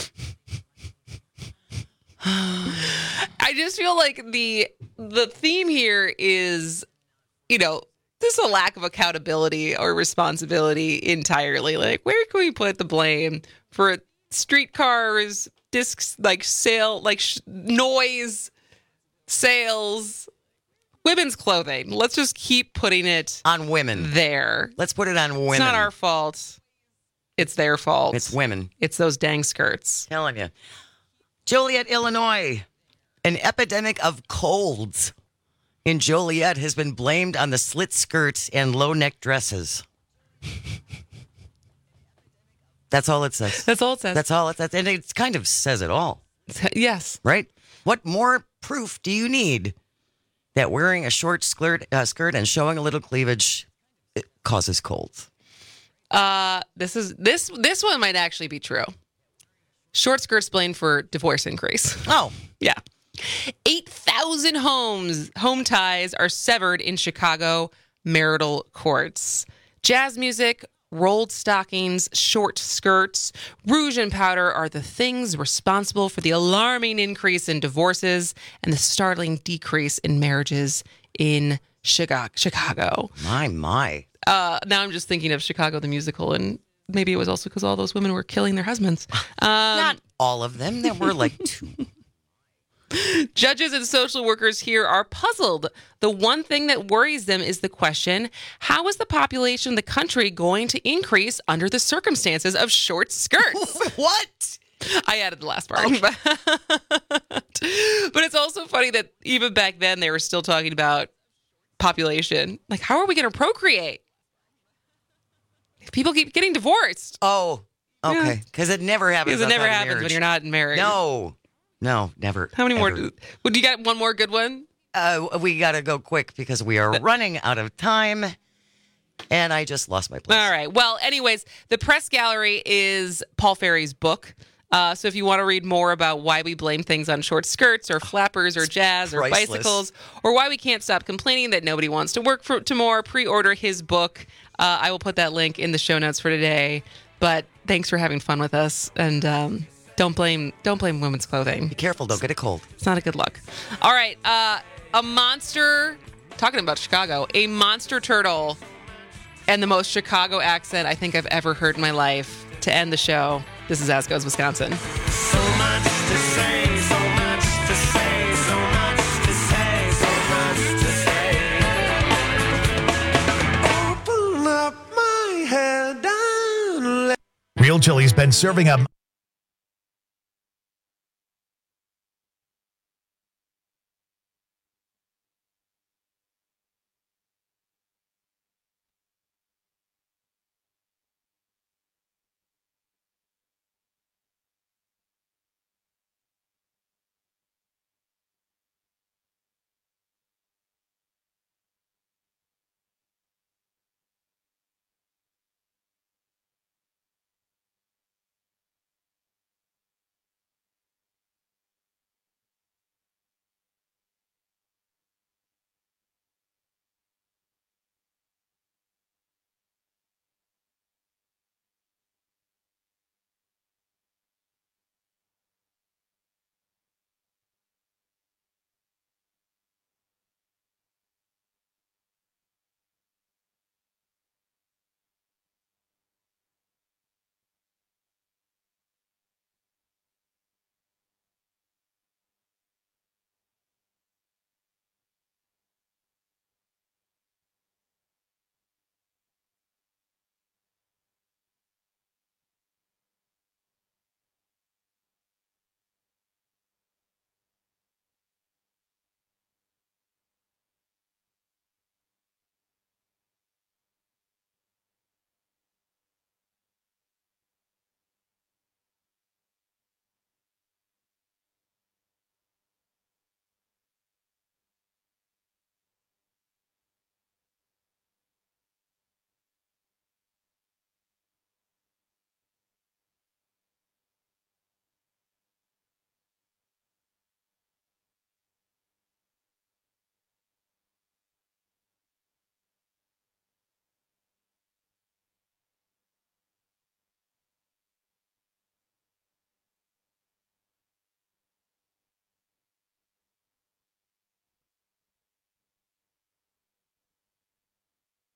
I just feel like the the theme here is, you know, this is a lack of accountability or responsibility entirely. Like, where can we put the blame for streetcars, discs, like sale, like sh- noise, sales, women's clothing? Let's just keep putting it on women there. Let's put it on women. It's not our fault. It's their fault. It's women. It's those dang skirts. Telling you. Joliet, Illinois. An epidemic of colds in Joliet has been blamed on the slit skirts and low neck dresses. That's all it says. That's all it says. That's all it says. And it kind of says it all. Yes. Right? What more proof do you need that wearing a short skirt, uh, skirt and showing a little cleavage it causes colds? Uh, this is this this one might actually be true. Short skirts blamed for divorce increase. Oh, yeah. eight thousand homes, home ties are severed in Chicago marital courts. Jazz music, rolled stockings, short skirts, rouge and powder are the things responsible for the alarming increase in divorces and the startling decrease in marriages in Chicago. My, my. Uh, now I'm just thinking of Chicago the musical, and maybe it was also because all those women were killing their husbands. Um, Not all of them. There were like two. Judges and social workers here are puzzled. The one thing that worries them is the question, how is the population of the country going to increase under the circumstances of short skirts? What? I added the last part. Okay. But it's also funny that even back then they were still talking about population. Like, how are we going to procreate? If people keep getting divorced. Oh, okay. Because yeah. it never happens. Because it never happens when you're not married. No. No, never. How many ever. more? Would you got one more good one? Uh, we got to go quick because we are running out of time. And I just lost my place. All right. Well, anyways, the press gallery is Paul Ferry's book. Uh, so if you want to read more about why we blame things on short skirts or flappers or jazz or priceless. bicycles, or why we can't stop complaining that nobody wants to work for, to more, pre-order his book. Uh, I will put that link in the show notes for today. But thanks for having fun with us. And um, don't blame don't blame women's clothing. Be careful. Don't get a cold. It's not a good look. All right. Uh, a monster, talking about Chicago, a monster turtle and the most Chicago accent I think I've ever heard in my life to end the show. This is As Goes Wisconsin. So much to say, so much to say, so much to say, so much to say. Open up my head and let Real Chili's been serving up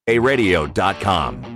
a radio dot com.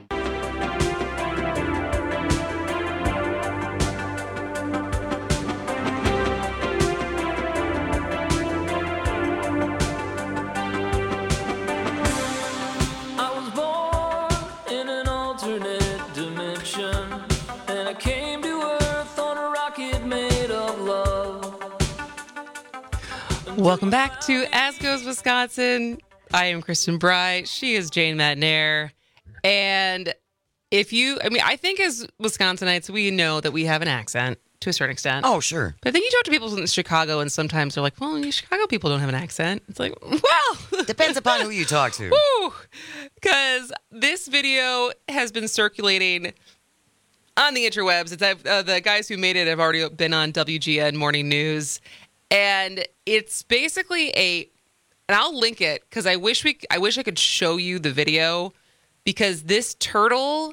Welcome back to As Goes Wisconsin. I am Kristen Bry. She is Jane Matnair. And if you, I mean, I think as Wisconsinites, we know that we have an accent to a certain extent. Oh, sure. But I think you talk to people in Chicago and sometimes they're like, well, you Chicago people don't have an accent. It's like, well. Depends upon who you talk to. Woo! Because this video has been circulating on the interwebs. It's uh, the guys who made it have already been on W G N Morning News. And it's basically a, and I'll link it because I wish we, I wish I could show you the video because this turtle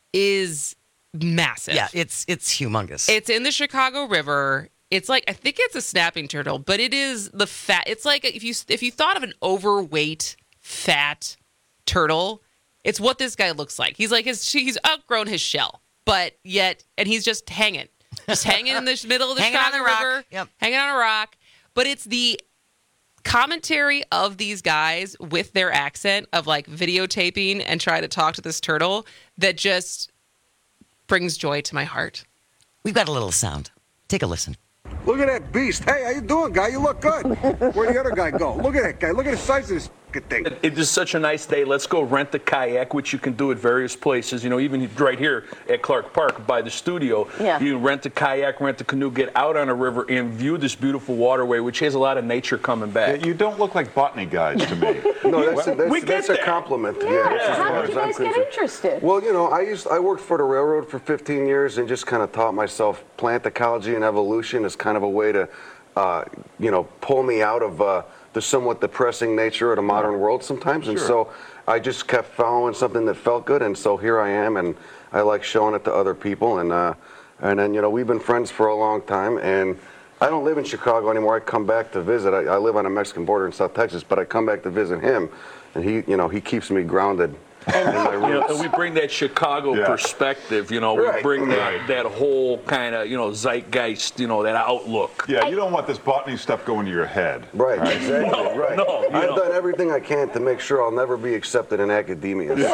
is massive. Yeah, it's it's humongous. It's in the Chicago River. It's like, I think it's a snapping turtle, but it is the fat. It's like if you if you thought of an overweight, fat turtle, it's what this guy looks like. He's like his he's outgrown his shell, but yet, and he's just hanging. Just hanging in the middle of the hanging Chicago on the rock. River, yep. hanging on a rock. But it's the commentary of these guys with their accent of like videotaping and try to talk to this turtle that just brings joy to my heart. We've got a little sound. Take a listen. Look at that beast. Hey, how you doing, guy? You look good. Where'd the other guy go? Look at that guy. Look at the size of this thing. It, it is such a nice day. Let's go rent a kayak, which you can do at various places. You know, even right here at Clark Park by the studio, yeah. you can rent a kayak, rent a canoe, get out on a river, and view this beautiful waterway, which has a lot of nature coming back. Yeah, you don't look like botany guys to me. No, that's, a, that's, we that's get a compliment. Yeah, Yeah, that's as how far did as you I'm guys get concerned. interested? Well, you know, I used I worked for the railroad for fifteen years and just kind of taught myself plant ecology and evolution as kind of a way to, uh, you know, pull me out of uh, the somewhat depressing nature of the modern world sometimes. And Sure. so I just kept following something that felt good, and so here I am, and I like showing it to other people. And uh, and then, you know, we've been friends for a long time, and I don't live in Chicago anymore. I come back to visit. I, I live on a Mexican border in South Texas, but I come back to visit him, and he, you know, he keeps me grounded in my You know, roots. and we bring that Chicago Yeah. perspective, you know, Right. we bring that, Right. that whole kind of, you know, zeitgeist, you know, that outlook. Yeah, you don't want this botany stuff going to your head. Right, exactly, No, right. no, you I've know. done everything I can to make sure I'll never be accepted in academia. He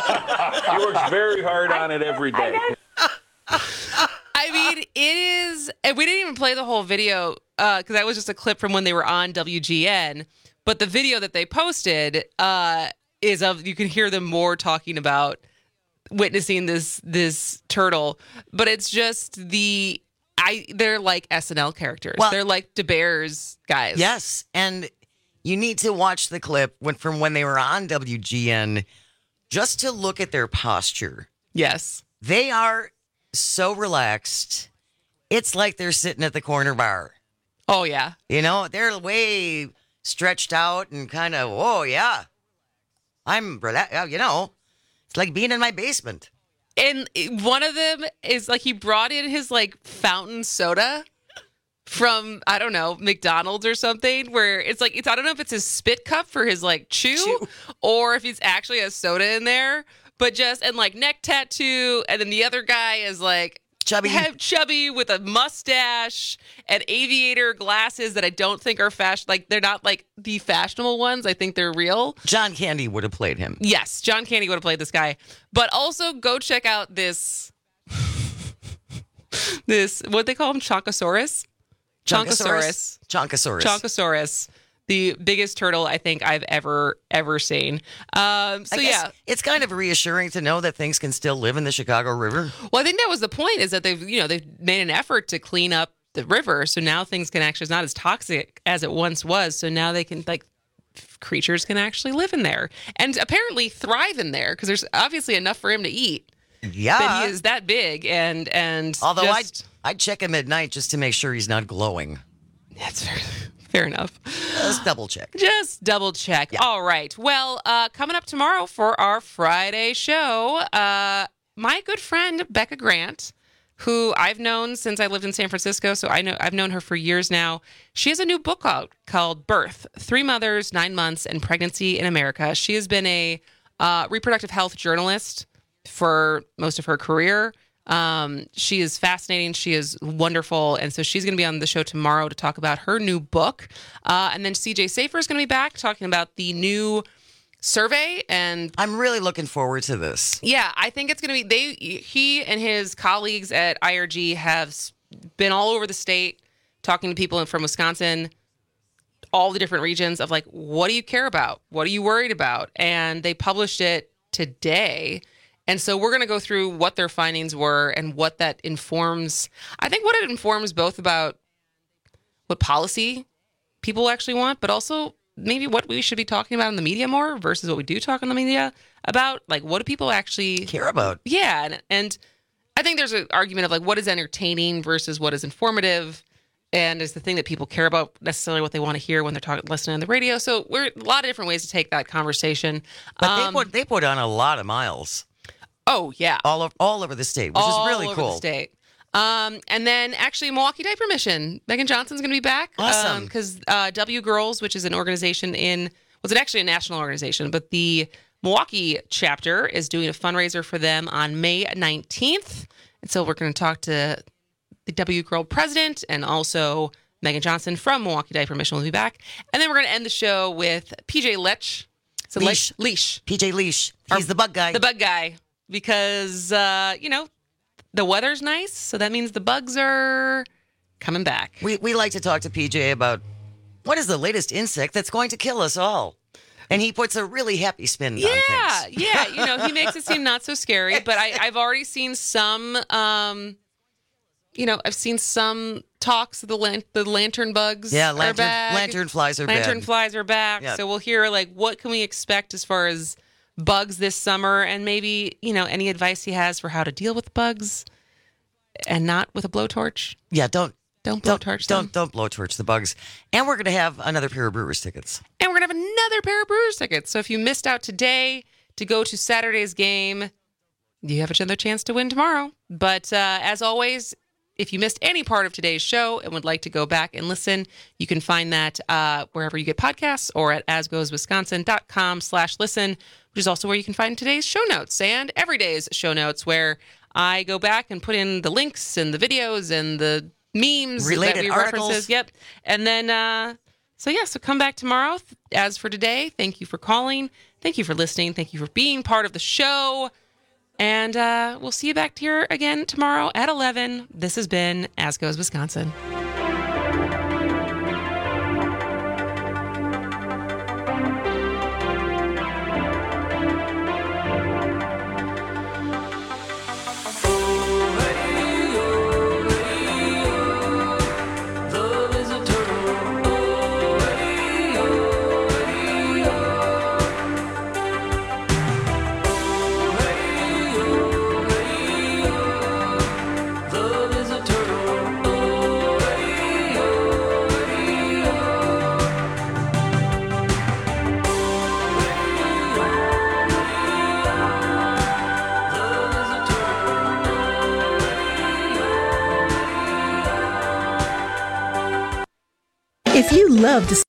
works very hard on it every day. I mean, it is, and we didn't even play the whole video because that was just a clip from when they were on W G N. But the video that they posted uh, is of, you can hear them more talking about witnessing this this turtle. But it's just the, I they're like S N L characters. Well- they're like DeBears guys. Yes, and you need to watch the clip when, from when they were on W G N just to look at their posture. Yes. They are so relaxed. It's like they're sitting at the corner bar. Oh, yeah. You know, they're way stretched out and kind of, oh, yeah. I'm, rela- you know, it's like being in my basement. And one of them is like, he brought in his like fountain soda from, I don't know, McDonald's or something, where it's like, it's, I don't know if it's his spit cup for his like chew, chew. or if it's actually a soda in there, but just, and like neck tattoo. And then the other guy is like, Chubby. Have chubby with a mustache and aviator glasses that I don't think are fashion. Like, they're not like the fashionable ones. I think they're real. John Candy would have played him. Yes, John Candy would have played this guy. But also go check out this, this, what they call him? Chonkosaurus? Chonkosaurus. Chonkosaurus. Chonkosaurus. The biggest turtle I think I've ever, ever seen. Um, so, I guess yeah. It's kind of reassuring to know that things can still live in the Chicago River. Well, I think that was the point, is that they've, you know, they've made an effort to clean up the river. So now things can actually, it's not as toxic as it once was. So now they can, like, creatures can actually live in there and apparently thrive in there because there's obviously enough for him to eat. Yeah. That he is that big. And, and Although just, I'd, I'd check him at night just to make sure he's not glowing. That's fair, fair enough. Just double check. Just double check. Yeah. All right. Well, uh, coming up tomorrow for our Friday show, uh, my good friend Becca Grant, who I've known since I lived in San Francisco, so I know I've known her for years now. She has a new book out called Birth: Three Mothers, Nine Months, and Pregnancy in America. She has been a uh, reproductive health journalist for most of her career. Um, she is fascinating. She is wonderful. And so she's going to be on the show tomorrow to talk about her new book. Uh, and then C J Safer is going to be back talking about the new survey. And I'm really looking forward to this. Yeah, I think it's going to be, they, he and his colleagues at I R G have been all over the state talking to people from Wisconsin, all the different regions of like, what do you care about? What are you worried about? And they published it today. And so we're going to go through what their findings were and what that informs. I think what it informs both about what policy people actually want, but also maybe what we should be talking about in the media more versus what we do talk in the media about. Like, what do people actually care about? Yeah. And, and I think there's an argument of like, what is entertaining versus what is informative, and is the thing that people care about necessarily what they want to hear when they're talking, listening on the radio. So we're a lot of different ways to take that conversation. But um, they put they put on a lot of miles. Oh yeah, all over all over the state, which all is really over cool. The state. Um, and then actually Milwaukee Diaper Mission. Megan Johnson's going to be back. Awesome. Because um, uh, W Girls, which is an organization in, was it actually a national organization, but the Milwaukee chapter is doing a fundraiser for them on May nineteenth. And so we're going to talk to the W Girl president and also Megan Johnson from Milwaukee Diaper Mission will be back. And then we're going to end the show with P J Lech. So Leash. Leash. Leash. P J Leash. He's the bug guy. The bug guy. Because, uh, you know, the weather's nice, so that means the bugs are coming back. We we like to talk to P J about what is the latest insect that's going to kill us all. And he puts a really happy spin yeah, on things. Yeah, you know, he makes it seem not so scary, but I, I've already seen some, um, you know, I've seen some talks of the, lan- the lantern bugs Yeah, are lantern, back. lantern flies are Lantern bad. flies are back. Yeah. So we'll hear, like, what can we expect as far as bugs this summer, and maybe, you know, any advice he has for how to deal with bugs and not with a blowtorch. Yeah, don't don't blowtorch don't, don't don't blowtorch the bugs. And we're going to have another pair of Brewers tickets. And we're going to have another pair of Brewers tickets. So if you missed out today to go to Saturday's game, you have another chance to win tomorrow. But uh, as always, if you missed any part of today's show and would like to go back and listen, you can find that uh, wherever you get podcasts or at asgoeswisconsin.com slash listen, which is also where you can find today's show notes and every day's show notes, where I go back and put in the links and the videos and the memes Related that we articles. references. Yep. And then, uh, so yeah, so come back tomorrow. As for today, thank you for calling. Thank you for listening. Thank you for being part of the show. And uh, we'll see you back here again tomorrow at eleven. This has been As Goes Wisconsin. If you love to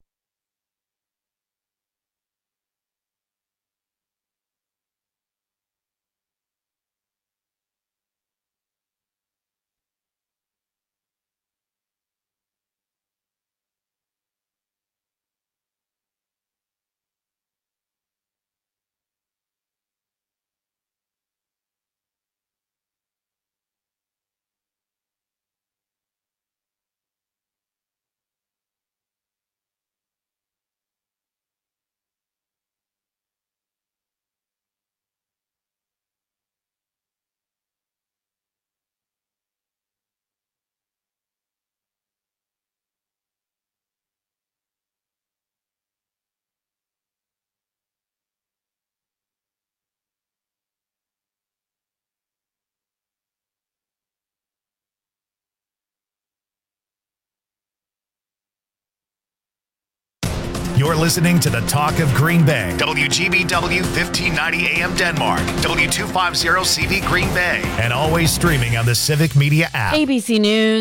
You're listening to the Talk of Green Bay. W G B W fifteen ninety A M Denmark. W two fifty C V Green Bay. And always streaming on the Civic Media app. A B C News.